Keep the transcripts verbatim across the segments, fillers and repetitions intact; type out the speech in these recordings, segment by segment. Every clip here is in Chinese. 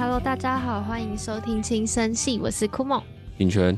Hello， 大家好，欢迎收听轻声系，我是酷梦。 品泉。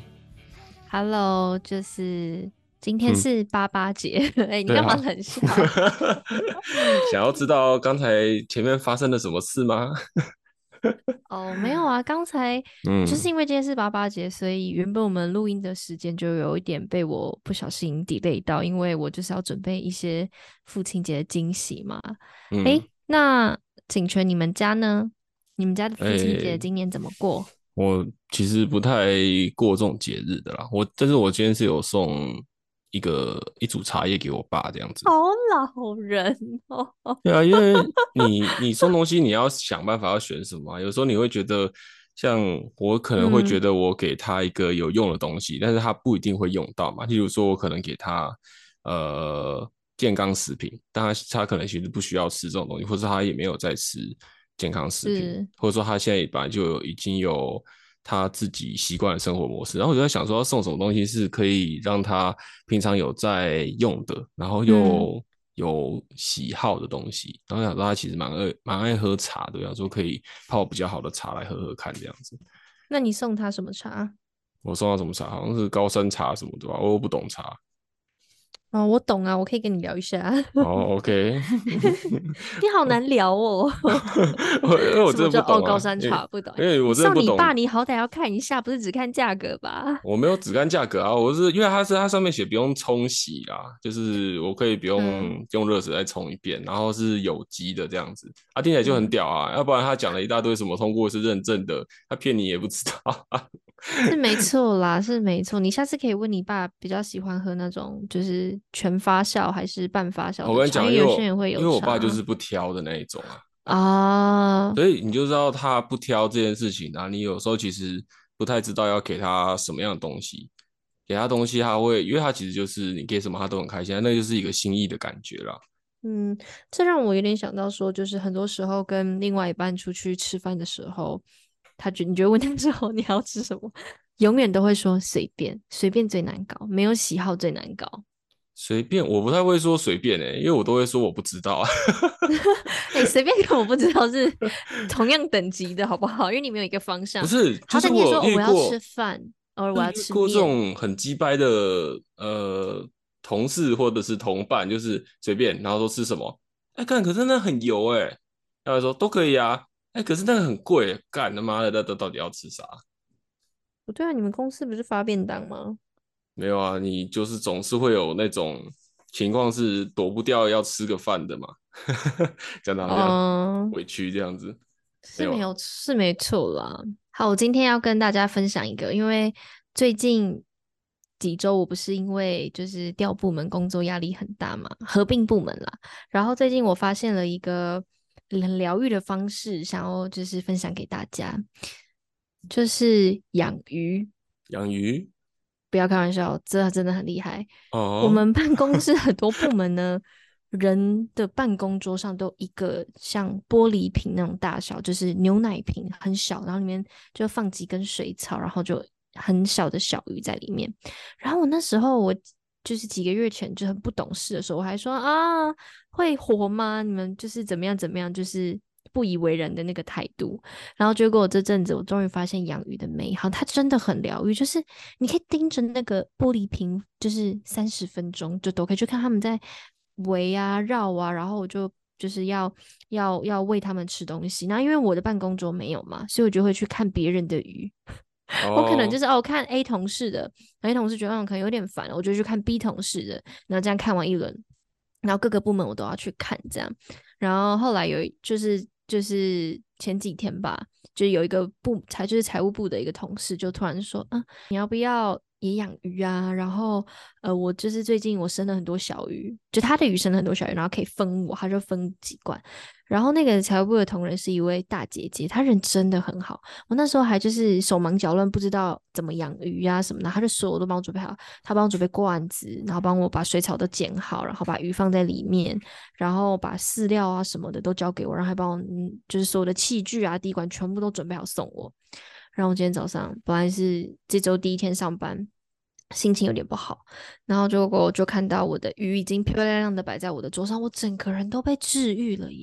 Hello，就是今天嗯， 是八八节，哎、欸，你干嘛对啊。 冷笑？ 想要知道刚才前面发生了什么事吗？ 哦，没有啊，刚才就是嗯。 因为今天是八八节，所以原本我们录音的时间就有一点被我不小心 delay 到，因为我就是要准备一些父亲节的惊喜嘛。哎、 嗯。 那景全，你们家呢？你们家的父亲节诶、 今年怎么过？ 我其实不太过这种节日的啦。我，但是我今天是有送一个一组茶叶给我爸这样子。 好老人哦。 对啊，因为你你送东西你要想办法要选什么啊，有时候你会觉得，像我可能会觉嗯， 得我给他一个有用的东西，但是他不一定会用到嘛。例如说，我可能给他呃健康食品，但他他可能其实不需要吃这种东西，或者他也没有在吃健康食品， 是。 或者说他现在本来就有已经有他自己习惯的生活模式。然后我就在想说，要送什么东西是可以让他平常有在用的，然后嗯， 又有喜好的东西。然后想说他其实蛮爱蛮爱喝茶的，想说可以泡比较好的茶来喝喝看这样子。 那你送他什么茶？ 我送他什么茶？好像是高山茶什么的吧，我又不懂茶。 哦，我懂啊，我可以跟你聊一下。 哦，OK。 你好难聊哦。 我因为我真什么叫哦的不懂啊， 高山因为茶不懂？ 因为我你真的不懂。 送你爸，你好歹要看一下，不是只看价格吧？ 我没有只看价格啊，我是因为它是它上面写不用冲洗啦，就是我可以不嗯用用热水再冲一遍，然后是有机的这样子。啊，听起来就很嗯， 屌啊，要不然他讲了一大堆什么通过是认证的，他骗你也不知道啊。 是没错啦，是没错。你下次可以问你爸，比较喜欢喝那种就是全发酵还是半发酵的茶，因我跟你讲， 为有些因为我人会有因为我爸就差是不挑的那一种啊。 啊。 所以你就知道他不挑这件事情啊，你有时候其实不太知道要给他什么样的东西，给他东西他会，因为他其实就是你给什么他都很开心，那就是一个心意的感觉啦。 嗯，这让我有点想到说，就是很多时候跟另外一半出去吃饭的时候，他觉你觉得问他之后你要吃什么，永远都会说随便，随便最难搞，没有喜好最难搞。 随便，我不太会说随便诶、因为我都会说我不知道啊。 哎、随便跟我不知道是同样等级的好不好？因为你没有一个方向。 不是，就是我有好歹你也说、哦、我要吃遇过， 饭，偶尔我就要遇过这吃面。 种很鸡掰的呃同事或者是同伴，就是随便，然后说吃什么，哎干，可是那很油哎，他会说都可以啊，哎可是那个很贵，干他妈的，那那到底要吃啥？ 不对啊，你们公司不是发便当吗？ 没有啊，你就是总是会有那种情况是躲不掉要吃个饭的嘛。讲的好像嗯， 委屈这样子。没有啊。 是没有是没错啦。好，我今天要跟大家分享一个，因为最近几周我不是因为就是调部门工作压力很大嘛，合并部门啦。然后最近我发现了一个很疗愈的方式，想要就是分享给大家，就是养鱼。 养鱼。 不要开玩笑，这真的很厉害。我哦。 们办公室很多部门呢，人的办公桌上都有一个像玻璃瓶那种大小，就是牛奶瓶，很小，然后里面就放几根水草，然后就很小的小鱼在里面。然后我那时候我就是几个月前就很不懂事的时候，我还说啊，会活吗？你们就是怎么样怎么样，就是不以为然的那个态度。然后结果这阵子我终于发现养鱼的美好，它真的很疗愈。就是你可以盯着那个玻璃瓶，就是三十分钟就都可以去看他们在围啊绕啊，然后我就就是要要要喂他们吃东西。然后因为我的办公桌没有嘛，所以我就会去看别人的鱼。我可能就哦。 是哦看 A 同事的，A 同事觉得嗯可能有点烦，我就去看 B 同事的，然后这样看完一轮，然后各个部门我都要去看这样。然后后来有就是就是前几天吧，就有一个部财就是财务部的一个同事就突然说，嗯，你要不要也养鱼啊？然后呃，我就是最近我生了很多小鱼，就他的鱼生了很多小鱼，然后可以分我，他就分几罐。然后那个财务部的同仁是一位大姐姐，她人真的很好。我那时候还就是手忙脚乱，不知道怎么养鱼啊什么的，她就所有都帮我准备好，她帮我准备罐子，然后帮我把水草都剪好，然后把鱼放在里面，然后把饲料啊什么的都交给我，然后还帮我嗯，就是所有的器具啊、滴管全部都准备好送我。然后我今天早上本来是这周第一天上班，心情有点不好，然后结果我就看到我的鱼已经漂漂亮亮的摆在我的桌上，我整个人都被治愈了耶！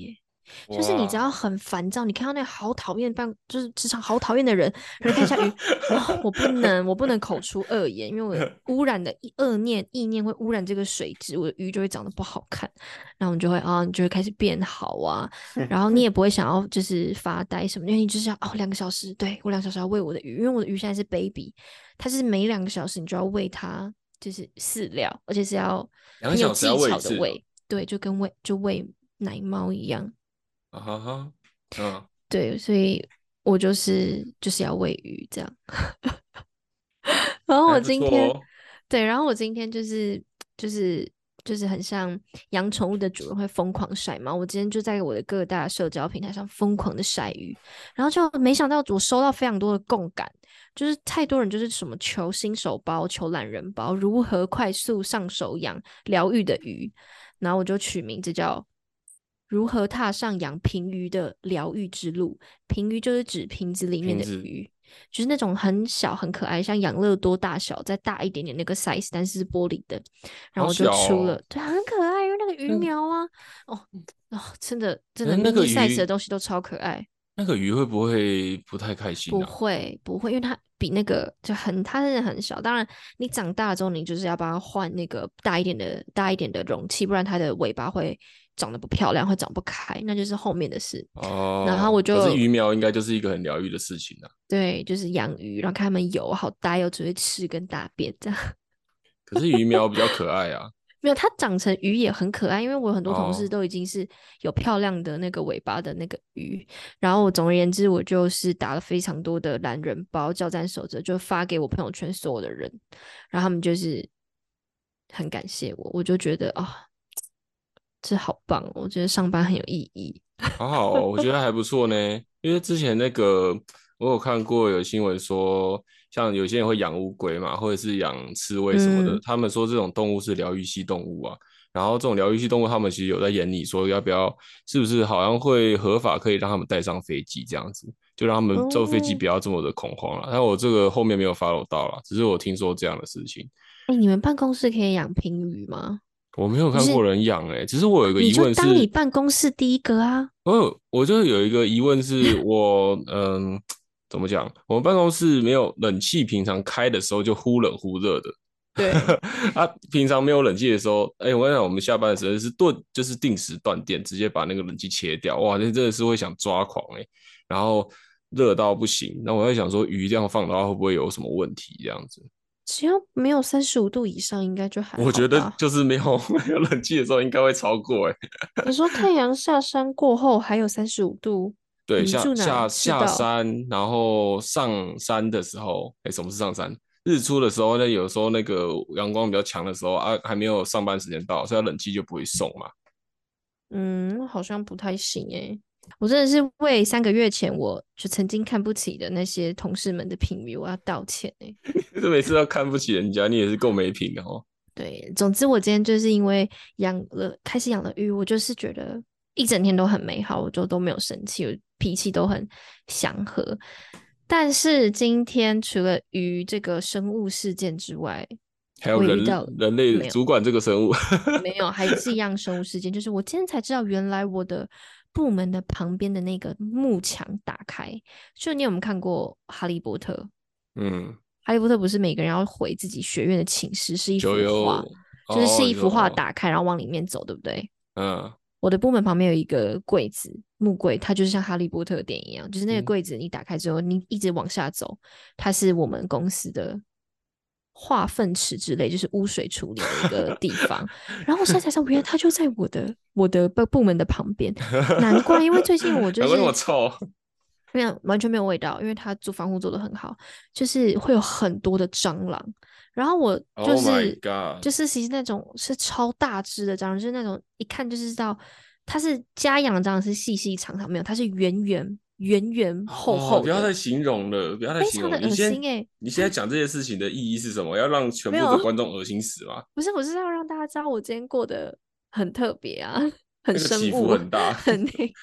就是你只要哇， 很烦躁，你看到那个好讨厌办，就是职场好讨厌的人，然后看一下鱼，哦，我不能，我不能口出恶言，因为我污染的一恶念、意念会污染这个水质，我的鱼就会长得不好看，然后你就会啊，你就会开始变好啊，然后你也不会想要就是发呆什么，因为你就是要哦两个小时，对我两个小时要喂我的鱼，因为我的鱼现在是 baby，它是每两个小时你就要喂它就是饲料，而且是要两个小时要很有技喂一次巧的喂，对，就跟喂就喂奶猫一样。 啊哈哈，嗯， 对，所以我就是就是要喂鱼这样。然后我还不今天， 错哦。 对，然后我今天就是就是就是很像养宠物的主人会疯狂晒猫。我今天就在我的各大社交平台上疯狂的晒鱼，然后就没想到我收到非常多的共感，就是太多人就是什么求新手包、求懒人包，如何快速上手养疗愈的鱼，然后我就取名字叫如何踏上养平鱼的疗愈之路。平鱼就是指瓶子里面瓶子的鱼，就是那种很小很可爱，像养乐多大小，再大一点点那个 size，但是是玻璃的。然好后我就小哦， 出了，对，很可爱，因为那个鱼那苗啊，哦哦，真的真的可是那个 mini size 的鱼， 东西都超可爱。 那个鱼会不会不太开心不啊？ 会不会，因为它比那个就很，它真的很小。当然，你长大了之后，你就是要帮它换那个大一点的、大一点的容器，不然它的尾巴会长得不漂亮，会长不开，那就是后面的事。然后哦， 我就可是鱼苗应该就是一个很疗愈的事情啊。 对，就是养鱼，然后看它们游，好呆哦，只会吃跟大便这样。 可是鱼苗比较可爱啊。 没有，它长成鱼也很可爱，因为我有很多同事哦， 都已经是有漂亮的那个尾巴的那个鱼。然后我总而言之，我就是打了非常多的懒人包、教战守则，就发给我朋友圈所有的人，然后他们就是很感谢我，我就觉得啊、这好棒哦，我觉得上班很有意义。 好好哦，我觉得还不错呢。因为之前那个我有看过有新闻说，像有些人会养乌龟嘛，或者是养刺猬什么的， 嗯， 他们说这种动物是疗愈系动物啊。然后这种疗愈系动物，他们其实有在演你说要不要，是不是好像会合法可以让他们带上飞机这样子，就让他们坐飞机哦， 不要这么的恐慌了。但我这个后面没有 follow 到了，只是我听说这样的事情。 哎，你们办公室可以养平鱼吗？ 我没有就是看过人养诶、只是我有一个疑你就问是， 当你办公室第一个啊。 我我就有一个疑问是我嗯怎么讲？我们办公室没有冷气，平常开的时候就忽冷忽热的。 对， 啊，平常没有冷气的时候，哎、我跟你讲，我们下班的时候是顿就是定时断电，直接把那个冷气切掉，哇，那真的是会想抓狂哎、然后热到不行，那我在想说鱼这样放的话会不会有什么问题？这样子， 只要没有三十五度以上，应该就还我觉得好吧。 就是没有没有冷气的时候应该会超过哎、 你说太阳下山过后还有三十五度，你对， 们下住哪？ 下下赤道？ 山，然后上山的时候，哎，什么是上山？日出的时候呢，有时候那个阳光比较强的时候啊，还没有上班时间到，所以它冷气就不会送嘛。 嗯，好像不太行诶。我真的是为三个月前我就曾经看不起的那些同事们的评语，我要道歉诶。 就每次都看不起人家，你也是够没品的哦。 对，总之我今天就是因为养了，开始养了鱼，我就是觉得一整天都很美好，我就都没有生气，我脾气都很祥和。但是今天除了鱼这个生物事件之外， 还有人我也遇到了人类没有主管这个生物， 没有，还是一样生物事件，就是我今天才知道，原来我的部门的旁边的那个幕墙打开。就你有没有看过《哈利波特》？ 嗯， 哈利波特不是每个人要回自己学院的寝室，是一就幅画， 有就是是哦一幅画有， 打开，然后往里面走，对不对？ 嗯我的部门旁边有一个柜子，木柜，它就是像哈利波特的电影一样，就是那个嗯， 柜子你打开之后，你一直往下走，它是我们公司的化粪池之类，就是污水处理的一个地方。然后我现在才知道，原来它就在我的我的部部门的旁边。难怪，因为最近我就难怪那么是臭。 没有完全没有味道，因为它做防护做得很好，就是会有很多的蟑螂。然后我就 Oh my 是 god！ 就是其实那种是超大只的蟑螂，就是那种一看就知道它是家养的蟑螂，是细细长长，没有，它是圆圆圆圆厚哦，不要厚的， 再形容了，不要再形容。 非常的恶你现在心诶、 你现在讲这些事情的意义是什么？要让全没有， 部的观众恶心死吗？ 不是，我是要让大家知道我今天过得很特别啊，很那个起伏生物， 很大。 很那。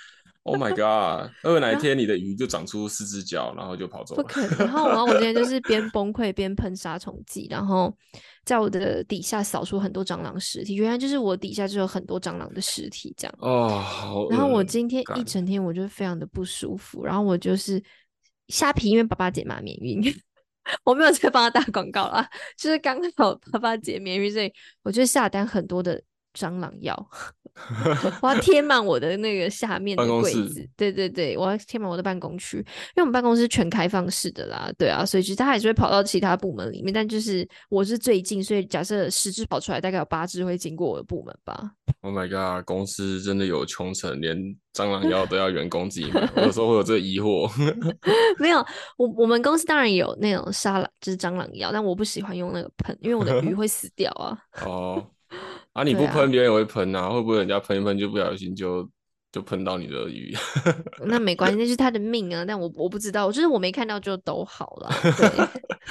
Oh my god！会不会哪一然后天你的鱼就长出四只脚，然后就跑走了？ 不可能。然后，然后我今天就是边崩溃边喷杀虫剂，然后在我的底下扫出很多蟑螂尸体。原来就是我底下就有很多蟑螂的尸体这样。 哦，好然后我恶今天一干。 整天我就非常的不舒服，然后我就是虾皮，因为爸爸姐妈免运，我没有在帮他打广告啦，就是刚好爸爸姐免运，所以我就下单很多的蟑螂药。我要贴满我的那个下面的办公室。 柜子，对对对，我要贴满我的办公区，因为我们办公室全开放式的啦，对啊，所以其实他还是会跑到其他部门里面，但就是我是最近，所以假设十只跑出来，大概有八只会经过我的部门吧。 Oh my god！公司真的有穷成，连蟑螂药都要员工自己买。我有时候会有这个疑惑。 没有，我我们公司当然有那种杀了就是蟑螂药，但我不喜欢用那个喷，因为我的鱼会死掉啊。 哦，啊，你对啊， 不喷，别人也会喷啊，会不会人家喷一喷就不小心就就喷到你的鱼？ 那没关系，那就是他的命啊。但我我不知道，就是我没看到就都好啦。对，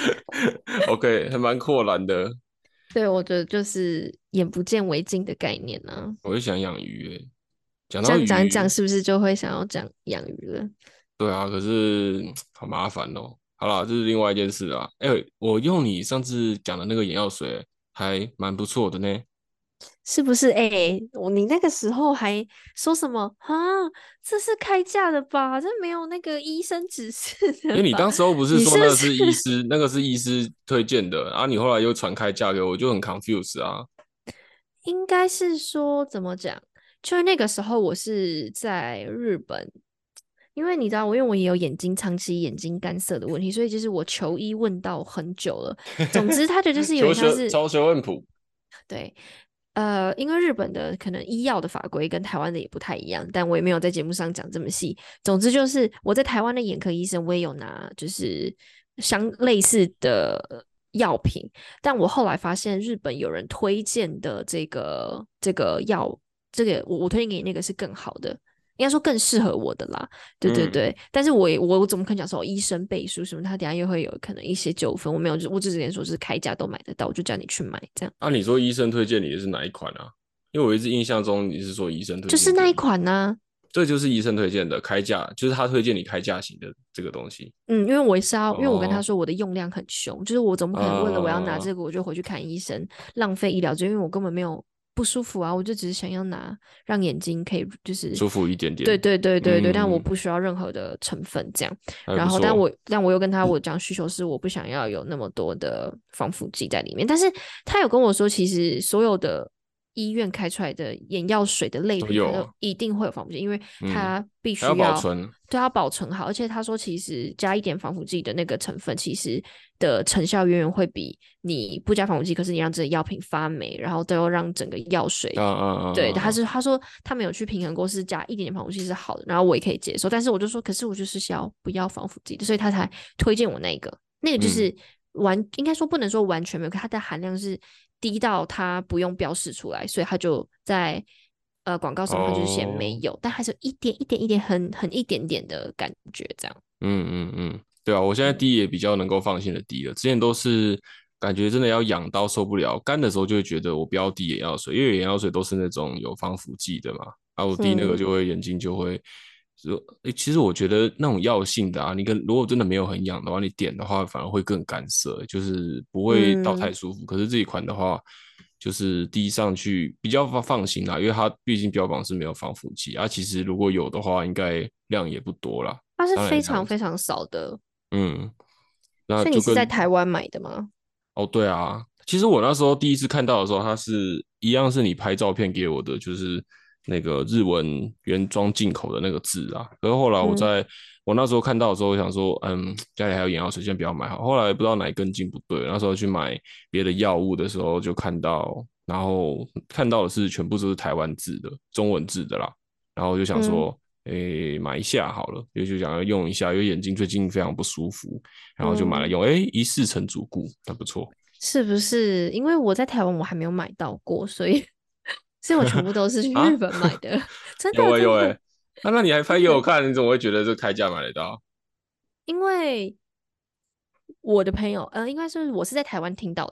OK，还蛮阔然的。 对，我觉得就是眼不见为净的概念啊。 我就想养鱼诶。讲到这样讲一讲， 鱼， 是不是就会想要讲养鱼了？ 对啊，可是好麻烦哦。好啦，这是另外一件事啦。哎、我用你上次讲的那个眼药水，还蛮不错的呢。 是不是？哎、欸我你那个时候还说什么啊？这是开价的吧？这没有那个医生指示的吧？ 因为你当时候不是你是不说那个是医是师，那个是医师推荐的，然后你后来又传开价给我，我就很 confused 啊。 应该是说怎么讲？就是那个时候我是在日本，因为你知道我，因为我也有眼睛长期眼睛干涩的问题，所以就是我求医问到很久了。总之，它的就是有求点像是学超学问谱。 对，呃，因为日本的可能医药的法规跟台湾的也不太一样，但我也没有在节目上讲这么细。总之就是我在台湾的眼科医生，我也有拿就是相类似的药品，但我后来发现日本有人推荐的这个这个药，这个我我推荐给你那个是更好的。应该说更适合我的啦，对对嗯， 对，但是我也我我怎么可能讲说医生背书什么，他等下又会有可能一些纠纷，我没有，我只直接说是开价都买得到，我就叫你去买这样。 啊，你说医生推荐你的是哪一款啊？因为我一直印象中你是说医生推就是那一荐给你， 款呢、 这就是医生推荐的开价，就是他推荐你开价型的这个东西。 嗯，因为我是要，因为我跟他哦， 说我的用量很凶，就是我总不可能为了我要拿啊、 这个，我就回去看医生，浪费医疗资源，因为我根本没有不舒服啊，我就只是想要拿让眼睛可以就是舒服一点点。 对对对对对，但我嗯， 不需要任何的成分这样。 还然后，但不错。 我但我又跟他我讲需求是我不想要有那么多的防腐剂在里面，但是他有跟我说，其实所有的医院开出来的眼药水的类品，它都都有啊。 一定会有防腐剂，因为嗯， 它必还要须要保存。 对它保存好，而且他说其实加一点防腐剂的那个成分，其实的成效远远会比你不加防腐剂，可是你让这个药品发霉，然后都要让整个药水。 啊啊啊对，他啊啊！ 是他说他没有去平衡过，是加一点点防腐剂是好的，然后我也可以接受，但是我就说，可是我就是要不要防腐剂的，所以他才推荐我那个，那个就嗯， 是完，应该说不能说完全没有，可它的含量是低到它不用标示出来，所以他就在呃广告上面他就是写没哦， 有，但还是有一点一点一点很很一点点的感觉这样。 嗯嗯嗯，对啊，我现在嗯滴也比较能够放心的滴了，之前都是感觉真的要痒到受不了，干的时候就会觉得我不要滴眼药水，因为眼药水都是那种有防腐剂的嘛，啊，我滴那个嗯就会眼睛就会。就诶，其实我觉得那种药性的啊，你跟如果真的没有很痒的话，你点的话反而会更干涩，就是不会到太嗯， 舒服。可是这一款的话，就是滴上去比较放放心啦，因为它毕竟标榜是没有防腐剂啊。其实如果有的话，应该量也不多啦。 它是非当然这样子。 常非常少的， 嗯，那所以你是在就跟台湾买的吗？ 哦，对啊，其实我那时候第一次看到的时候，它是一样是你拍照片给我的，就是那个日文原装进口的那个字啊。可是后来我嗯在我那时候看到的时候，我想说，嗯，家里还有眼药水，先不要买好。后来不知道哪一根筋不对，那时候去买别的药物的时候，就看到，然后看到的是全部都是台湾字的中文字的啦。然后我就想嗯说，诶，买一下好了，因为就想要用一下，因为眼睛最近非常不舒服，然后就买来嗯， 用，诶，一试成主顾，还不错。 是不是？因为我在台湾我还没有买到过，所以所以我全部都是去日啊， 本买的，真有诶、有诶、 的真的啊，那你还拍真的， 给我看，你怎么会觉得这开价买得到？ 因为我的朋友，呃，应该是我是在台湾听到的，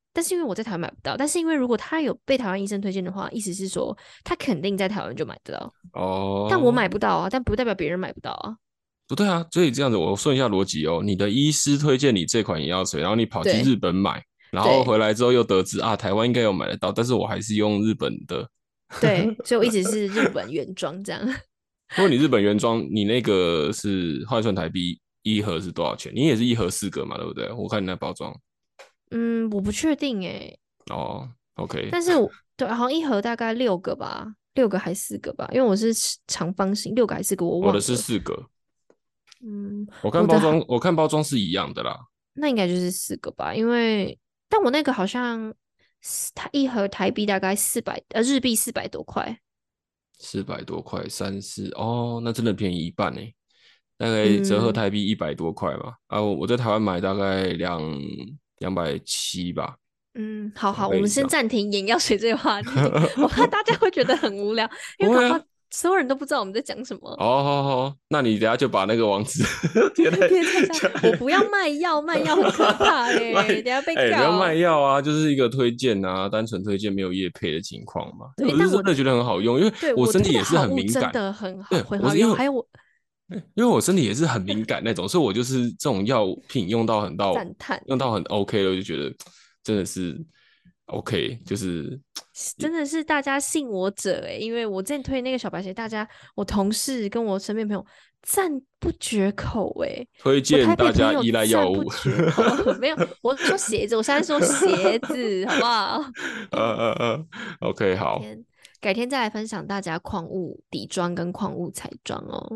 但是因为我在台湾买不到，但是因为如果他有被台湾医生推荐的话，意思是说他肯定在台湾就买得到，但我哦， 买不到啊，但不代表别人买不到啊。 不对啊，所以这样子我顺一下逻辑哦，你的医师推荐你这款眼药水，然后你跑去日对本买，然后对回来之后又得知啊，台湾应该有买得到，但是我还是用日本的。 对，所以我一直是日本原装这样。 如果你日本原装，你那个是换算台币一盒是多少钱？你也是一盒四个嘛，对不对？我看你那包装。 嗯，我不确定诶， 哦，OK， 但是我对，好像一盒大概六个吧，六个还四个吧，因为我是长方形，六个还是四个我我的是忘了。 四个， 嗯， 我看我的好， 包装，我看包装是一样的啦， 那应该就是四个吧，因为但我那个好像是它一盒台币大概四百呃日币四百多块。 四百多块，三四，哦，那真的便宜一半呢，大概折合嗯台币一百多块吧。啊，我我在台湾买大概两两百七吧， 嗯，好两好，我们倍以上。 先暂停眼药水这个话题，我怕大家会觉得很无聊，因为搞不好不会啊， 所有人都不知道我们在讲什么。 哦，好好，那你等下就把那个网址贴在贴在下， 下我不要卖药，卖药很可怕卖， 嘞，等下被哎、不要卖告。 药啊，就是一个推荐啊，单纯推荐没有业配的情况嘛。因为对， 我是但我真的觉得很好用，因为对我推的我身体也是好物真很敏感， 的很好， 对很好用。 我是因为还有我因为我身体也是很敏感那种，所以我就是这种药品用到很到赞叹， 用到很 OK 了，我就觉得真的是 OK，就是真的是大家信我者诶，因为我之前推那个小白鞋，大家我同事跟我身边朋友赞不绝口诶， 推我台北荐大朋友家依赖药赞不物。 绝口。没有，我说鞋子，我现在说鞋子，好不好？ 呃呃呃，OK，好。 改天改天再来分享大家矿物底妆跟矿物彩妆哦。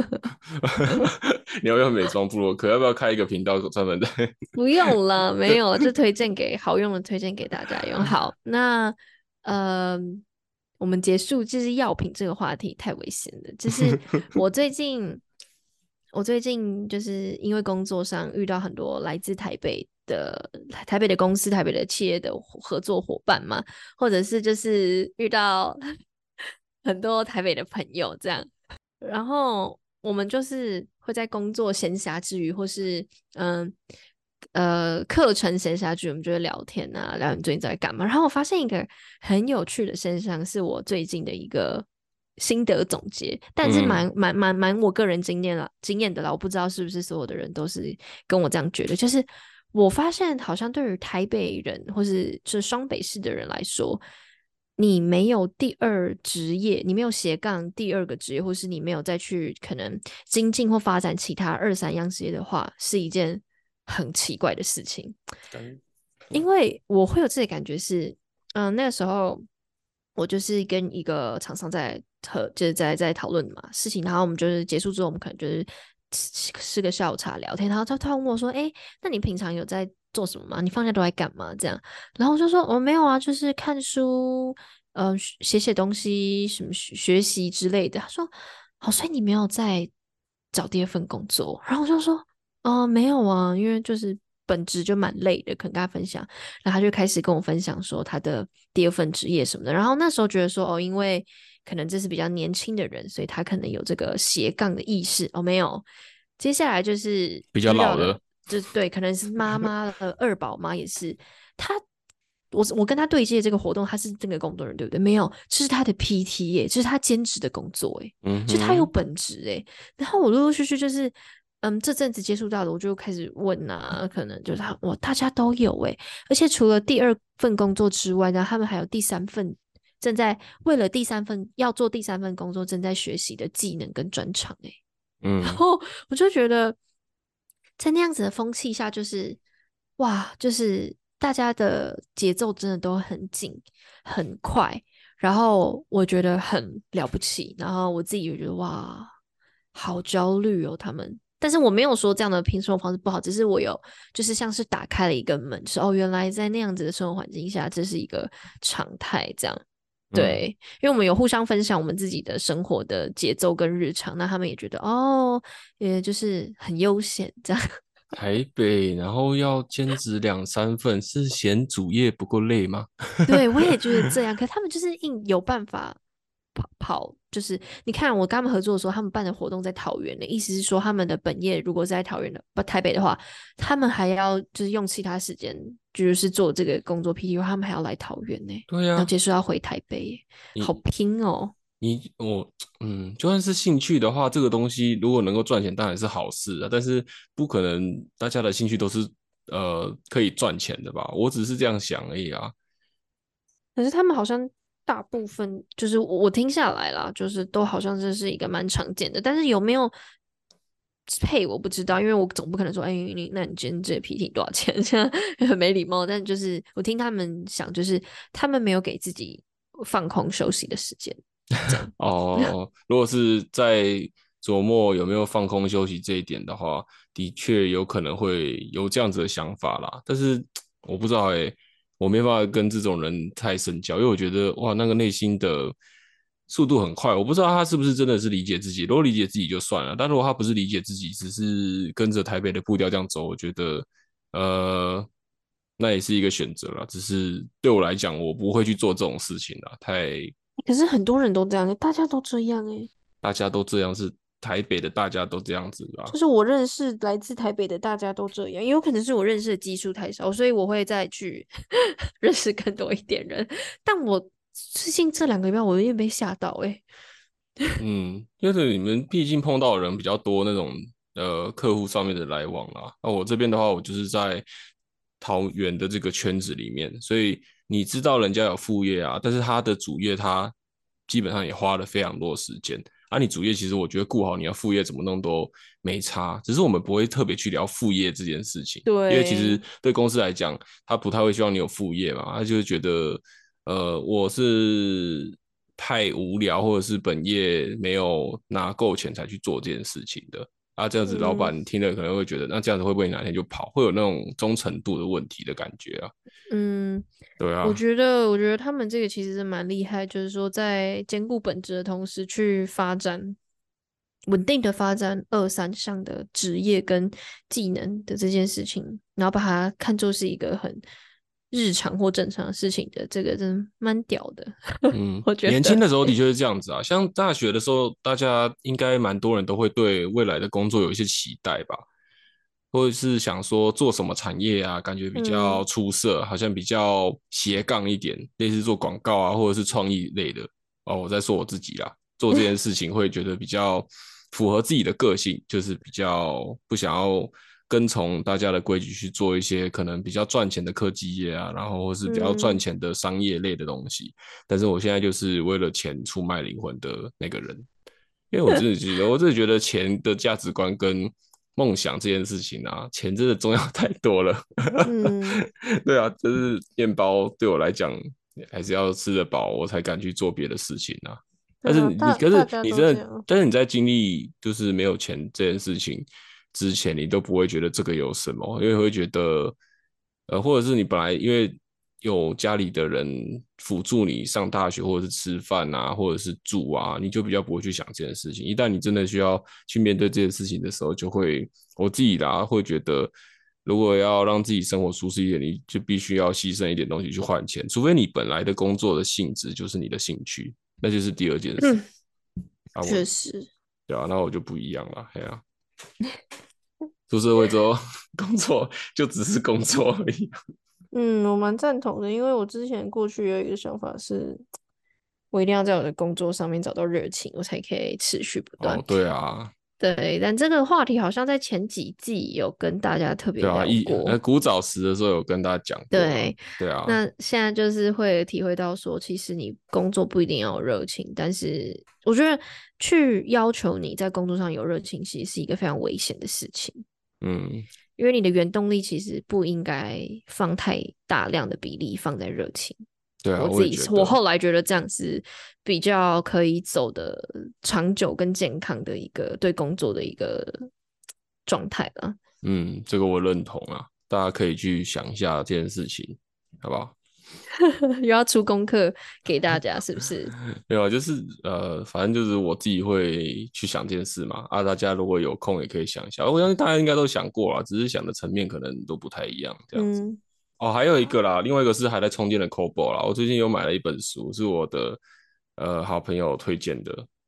你要用美妆部落客，要不要开一个频道专门在？ 不用了，没有，就推荐给好用的，推荐给大家用。好，那呃，我们结束就是药品这个话题太危险了。就是我最近，我最近就是因为工作上遇到很多来自台北的台北的公司、台北的企业的合作伙伴嘛，或者是就是遇到很多台北的朋友这样。然后我们就是会在工作闲暇之余，或是嗯呃课程闲暇之余，我们就会聊天啊，聊你最近在干嘛。然后我发现一个很有趣的现象，是我最近的一个心得总结，但是嗯， 蛮蛮蛮蛮我个人经验了经验的啦，我不知道是不是所有的人都是跟我这样觉得，就是我发现好像对于台北人或是是双北市的人来说。你没有第二职业，你没有斜杠第二个职业，或是你没有再去可能精进或发展其他二三样职业的话，是一件很奇怪的事情。 感因为我会有这个感觉是，嗯，那个时候我就是跟一个厂商在和就是在在讨论嘛事情，然后我们就是结束之后，我们可能就是吃吃个下午茶聊天，然后他突然问我说：“哎，那你平常有在做什么吗？你放假都在干嘛？”这样，然后我就说：“我、哦、没有啊，就是看书，呃，写写东西，什么学学习之类的。”他说：“好，所以你没有在找第二份工作？”然后我就说：“哦、呃没有啊，因为就是本职就蛮累的，可能跟他分享。”然后他就开始跟我分享说他的第二份职业什么的。然后那时候觉得说，哦，因为可能这是比较年轻的人，所以他可能有这个斜杠的意识。哦，没有。接下来就是比较遇到的， 老了， 就是对，可能是妈妈的二宝妈也是。他，我我跟他对接这个活动，他是这个工作人员对不对？没有，这是他的 P T 耶，这是他兼职的工作耶，就他有嗯哼， 本职诶。然后我陆陆续续就是，嗯，这阵子接触到的，我就开始问啊，可能就是他，我大家都有诶，而且除了第二份工作之外呢，他们还有第三份，正在为了第三份要做第三份工作正在学习的技能跟专长诶。然嗯， 后我就觉得，在那样子的风气下，就是哇，就是大家的节奏真的都很紧、很快，然后我觉得很了不起，然后我自己也觉得哇，好焦虑哦，他们。但是我没有说这样的拼生活方式不好，只是我有就是像是打开了一个门，是哦，原来在那样子的生活环境下，这是一个常态，这样。 嗯， 对，因为我们有互相分享我们自己的生活的节奏跟日常，那他们也觉得哦，也就是很悠闲这样。 台北，然后要兼职两三份，是嫌主业不够累吗？ 对，我也觉得这样，可他们就是硬有办法跑跑就是你看我跟他们合作的时候，他们办的活动在桃园的，意思是说他们的本业如果是在桃园的不台北的话，他们还要就是用其他时间就是做这个工作 P T O，他们还要来桃园呢， 对呀、啊， 然后结束要回台北耶，好你拼哦。 你我嗯，就算是兴趣的话，这个东西如果能够赚钱，当然是好事啊。但是不可能大家的兴趣都是呃可以赚钱的吧？我只是这样想而已啊。 可是他们好像大部分就是我我听下来啦，就是都好像这是一个蛮常见的，但是有没有配我不知道，因为我总不可能说，哎、你那你今天这个 P T 多少钱？这样很没礼貌。但就是我听他们想，就是他们没有给自己放空休息的时间，这样。 哦，如果是在琢磨有没有放空休息这一点的话，的确有可能会有这样子的想法啦。但是我不知道诶、我没办法跟这种人太深交，因为我觉得哇，那个内心的速度很快，我不知道他是不是真的是理解自己。如果理解自己就算了，但如果他不是理解自己，只是跟着台北的步调这样走，我觉得呃，那也是一个选择啦。只是对我来讲，我不会去做这种事情啦，太可是很多人都这样，大家都这样哎、 大家都这样，是台北的大家都这样子吧？ 就是我认识来自台北的大家都这样，也有可能是我认识的基数太少，所以我会再去认识更多一点人。但我最近这两个月，我有点被吓到诶、 嗯，因为你们毕竟碰到的人比较多，那种呃客户上面的来往啦。那我这边的话，我就是在桃园的这个圈子里面，所以你知道人家有副业啊，但是他的主业他基本上也花了非常多的时间。啊，你主业其实我觉得顾好你要副业怎么弄都没差，只是我们不会特别去聊副业这件事情，因为其实对， 对公司来讲，他不太会希望你有副业嘛，他就会觉得呃，我是太无聊，或者是本业没有拿够钱才去做这件事情的。啊，这样子老嗯板听了可能会觉得，那这样子会不会哪天就跑？会有那种忠诚度的问题的感觉啊。 嗯，我对啊， 觉得，我觉得他们这个其实是蛮厉害，就是说在兼顾本职的同时去发展稳定的发展二三项的职业跟技能的这件事情，然后把它看作是一个很日常或正常的事情的，这个真的蛮屌的， 嗯， 我觉年轻得。 的时候的确是这样子啊。像大学的时候，大家应该蛮多人都会对未来的工作有一些期待吧。或者是想说做什么产业啊，感觉比较嗯出色，好像比较斜杠一点，类似做广告啊，或者是创意类的。哦，我在说我自己啦，做这件事情会觉得比较符合自己的个性，就是比较不想要跟从大家的规矩去做一些可能比较赚钱的科技业啊，然后或是比较赚嗯， 钱的商业类的东西。但是我现在就是为了钱出卖灵魂的那个人。因为我真的觉得，我真的觉得钱的价值观跟梦想这件事情啊，钱真的重要太多了。 嗯， 对啊，就是面包对我来讲还是要吃得饱，我才敢去做别的事情啊。但是对啊， 你，可是大大家你真的， 都这样。 但是你在经历就是没有钱这件事情之前，你都不会觉得这个有什么，因为会觉得，呃，或者是你本来因为有家里的人辅助你上大学，或者是吃饭啊，或者是住啊，你就比较不会去想这件事情。一旦你真的需要去面对这件事情的时候，就会我自己啦，会觉得，如果要让自己生活舒适一点，你就必须要牺牲一点东西去换钱，除非你本来的工作的性质就是你的兴趣，那就是第二件事嗯， 啊。我确实。 对啊，那我就不一样了，哎呀、啊，出社会之后工作就只是工作而已。 嗯，我蛮赞同的，因为我之前过去有一个想法是，我一定要在我的工作上面找到热情，我才可以持续不断。 哦，对啊， 对，但这个话题好像在前几季有跟大家特别对啊，一呃聊过。 古早时的时候有跟大家讲过了， 对， 对啊， 那现在就是会体会到说，其实你工作不一定要有热情，但是我觉得去要求你在工作上有热情，其实是一个非常危险的事情。 嗯， 因为你的原动力其实不应该放太大量的比例放在热情。 对啊，我也我自己是我觉得， 后来觉得这样是比较可以走的长久跟健康的一个对工作的一个状态了。 嗯，这个我认同啊，大家可以去想一下这件事情，好不好？ 又要出功课给大家，是不是？ 没有啊，就是呃，反正就是我自己会去想这件事嘛。啊，大家如果有空也可以想一下。我相信大家应该都想过了，只是想的层面可能都不太一样，这样子。 嗯哦，还有一个啦，另外一个是还在充电的 Kobo 啦。我最近有买了一本书，是我的呃好朋友推荐的，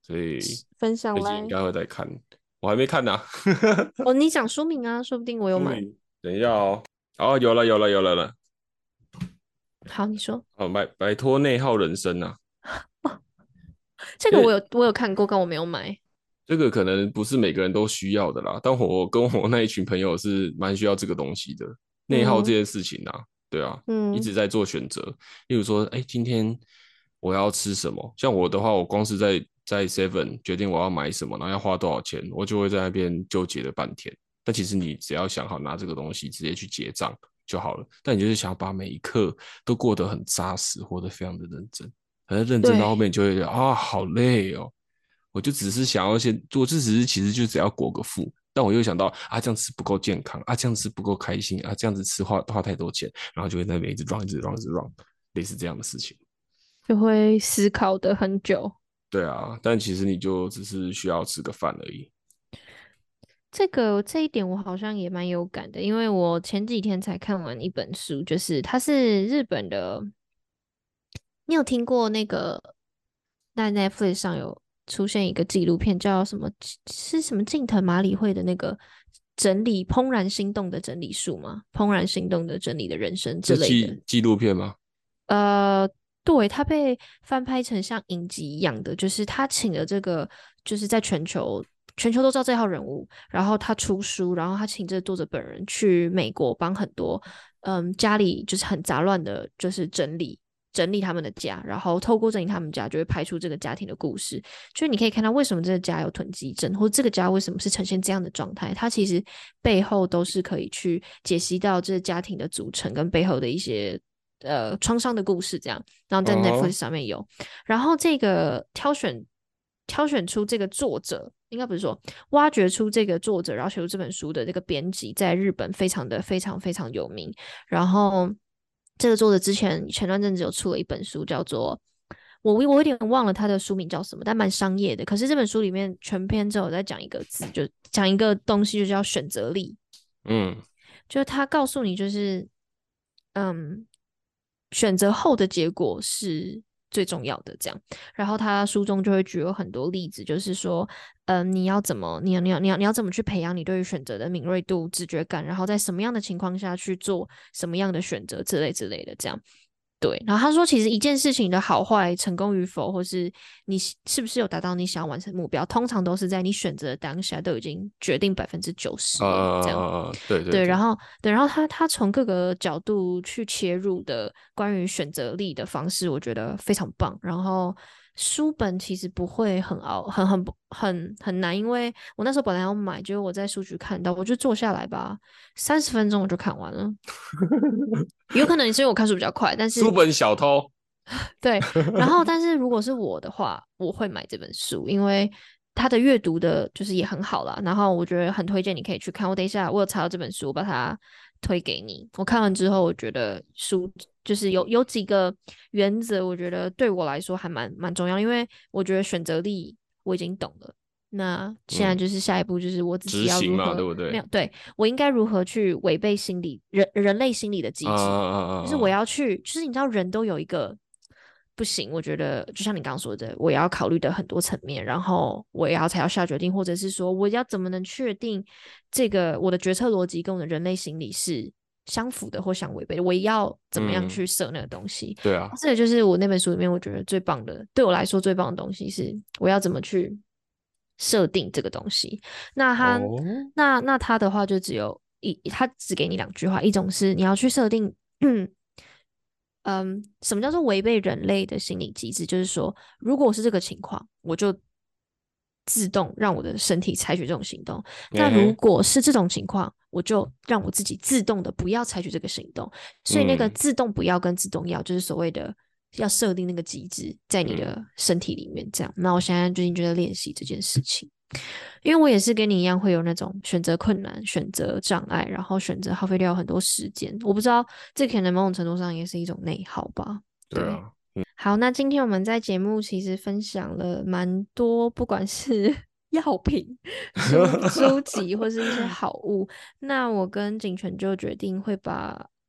所以分享来。 最近应该会再看，我还没看呢、啊。 哦，你讲书名啊，说不定我有买。 书名，等一下哦，哦，有了有了有了了， 好，你说。 哦，摆摆脱内耗人生啊， 这个我因为有我有看过，但我没有买。 这个可能不是每个人都需要的啦，但我跟我那一群朋友是蛮需要这个东西的，内耗这嗯件事情啊，对啊，一嗯直在做选择，例如说，哎，今天我要吃什么？像我的话，我光是在在 Seven 决定我要买什么，然后要花多少钱，我就会在那边纠结了半天。但其实你只要想好拿这个东西直接去结账就好了，但你就是想要把每一刻都过得很扎实，活得非常的认真，可是认真到后对， 面你就会觉得啊，好累哦。我就只是想要先做，这只是其实就只要果个腹，但我又想到啊，这样吃不够健康啊，这样吃不够开心啊，这样子吃花花太多钱，然后就会在那边一直 run 一直 run 一直 run，类似这样的事情。 就会思考的很久。 对啊，但其实你就只是需要吃个饭而已。 这个这一点我好像也蛮有感的，因为我前几天才看完一本书，就是它是日本的。你有听过那个在 Netflix 上有出现一个纪录片，叫什么？是什么近藤麻里惠的那个整理怦然心动的整理术吗？怦然心动的整理的人生之是类的。 纪纪录片吗？ 呃，对，它被翻拍成像影集一样的，就是他请了这个，就是在全球全球都知道这号人物，然后他出书，然后他请这个作者本人去美国帮很多嗯家里就是很杂乱的，就是整理。整理他们的家，然后透过整理他们家，就会拍出这个家庭的故事。就是你可以看到为什么这个家有囤积症，或者这个家为什么是呈现这样的状态，它其实背后都是可以去解析到这个家庭的组成跟背后的一些呃创伤的故事，这样。然后在嗯 Netflix 哼， 上面有，然后这个挑选挑选出这个作者，应该不是说挖掘出这个作者，然后写出这本书的这个编辑，在日本非常的非常非常有名。然后这个作者之前前段阵子有出了一本书，叫做我我有点忘了他的书名叫什么，但蛮商业的。可是这本书里面全篇只有在讲一个字，就讲一个东西，就叫选择力。 嗯， 就是他告诉你，就是嗯，选择后的结果是最重要的，这样。然后他书中就会举了很多例子，就是说，嗯，你要怎么，你要你要你要你要怎么去培养你对于选择的敏锐度、直觉感，然后在什么样的情况下去做什么样的选择之类之类的，这样。对，然后他说，其实一件事情的好坏、成功与否，或是你是不是有达到你想要完成的目标，通常都是在你选择的当下都已经决定百分之九十了，这样。 呃，对对对，然对， 后对，然后他他从各个角度去切入的关于选择力的方式，我觉得非常棒。然后书本其实不会很熬，很很不很很难，因为我那时候本来要买，结果我在书局看到，我就坐下来吧，三十分钟我就看完了。有可能是因为我看书比较快，但是书本小偷， 对，然后但是如果是我的话，我会买这本书，因为它的阅读的就是也很好啦。然后我觉得很推荐你可以去看。我等一下我有查到这本书，我把它推给你。我看完之后，我觉得书就是有有几个原则，我觉得对我来说还蛮蛮重要，因为我觉得选择力我已经懂了。那现在嗯， 就是下一步，就是我自己执行嘛， 要如何对不对？ 没有对我应该如何去违背心理人人类心理的啊机制， 啊啊就是我啊！ 要去，就是你知道人都有一个不行，我觉得就像你刚刚说的，我也要考虑的很多层面，然后我也要才要下决定，或者是说我要怎么能确定这个我的决策逻辑跟我的人类心理是相符的或相违背的，我也要怎么样嗯， 去设那个东西。 对啊， 这个就是我那本书里面我觉得最棒的，对我来说最棒的东西是我要怎么去设定这个东西。那他哦， 那那他的话就只有一，他只给你两句话，一种是你要去设定，嗯嗯，什么叫做违背人类的心理机制？就是说，如果我是这个情况，我就自动让我的身体采取这种行动。那如嗯哼， 果是这种情况，我就让我自己自动的不要采取这个行动。所以那个嗯自动不要跟自动要，就是所谓的要设定那个机制在你嗯， 的身体里面。这样，那我现在最近就在练习这件事情。因为我也是跟你一样会有那种选择困难、选择障碍，然后选择耗费掉很多时间。我不知道这可能某种程度上也是一种内耗吧。对， 对啊， 好，那今天我们在节目其实分享了蛮多，不管是药品、书书籍或是一些好物。那我跟景泉就决定会把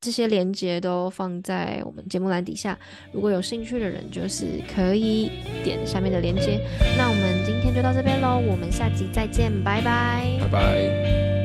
这些连接都放在我们节目栏底下，如果有兴趣的人就是可以点下面的连接。那我们今天就到这边咯，我们下集再见，拜拜， 拜拜。